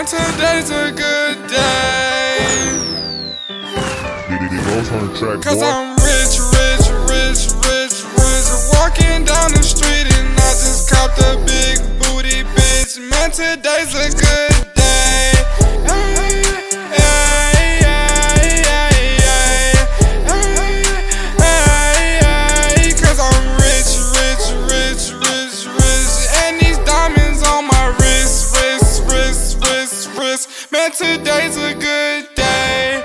man, today's a good day. Cause I'm rich, walking down the street and I just copped a big booty bitch. Man, today's a good day. Cause I'm rich, and these diamonds on my wrist. Man, today's a good day.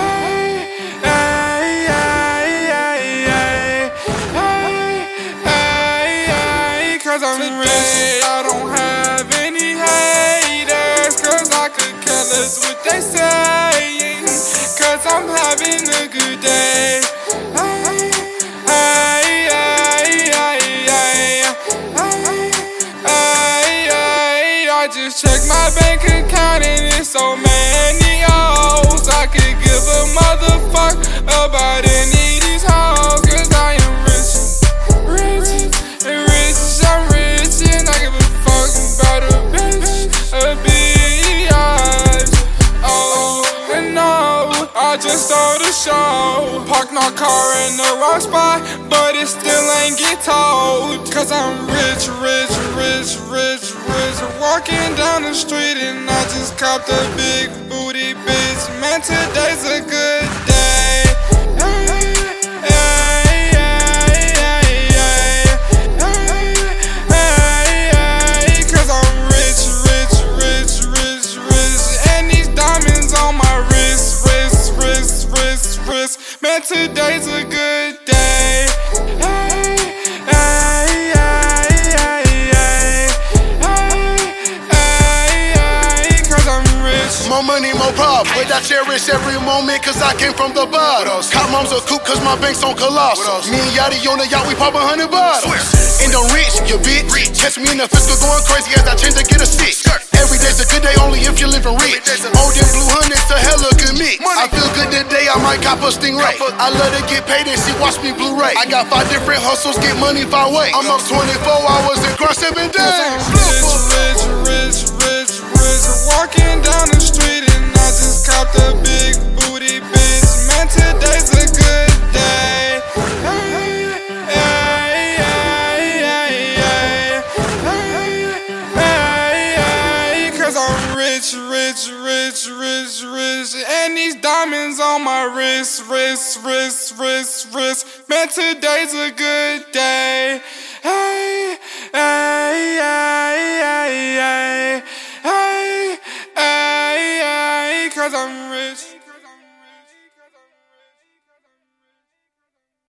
Cause I'm rich, I don't have any haters. Cause I could care less what they saying. Cause I'm having a good day. I just checked my bank account and it's so many O's. I could give a motherfuck about any of these hoes. Cause I am rich, I'm rich, and I give a fuck about a bitch, a bitch. Oh, and no, I just stole the show. Parked my car in the wrong spot, but it still ain't get towed. Cause I'm rich, walking down the street and I just copped a big booty bitch. Man, today's a good day. Cause I'm rich, and these diamonds on my wrist. Man, today's a good day. More money, more problems, but I cherish every moment cause I came from the bottom. Cop moms a coupe cause my bank's on colossal. Me and Yachty on the yacht, we pop 100 bottles. And I'm rich, you bitch. Catch me in the fiscal going crazy as I change to get a stick. Every day's a good day only if you're living rich. Old and blue hundreds, a hella good mix. I feel good today, I might cop a Stingray. I love to get paid and she watch me Blu-ray. I got 5 different hustles, get money 5 ways. I'm up 24 hours and grind 7 days. Rich, walking down the street and I just copped a big booty bitch. Man, today's a good day. Cause I'm rich, and these diamonds on my wrist. Man, today's a good day. Cause I'm rich.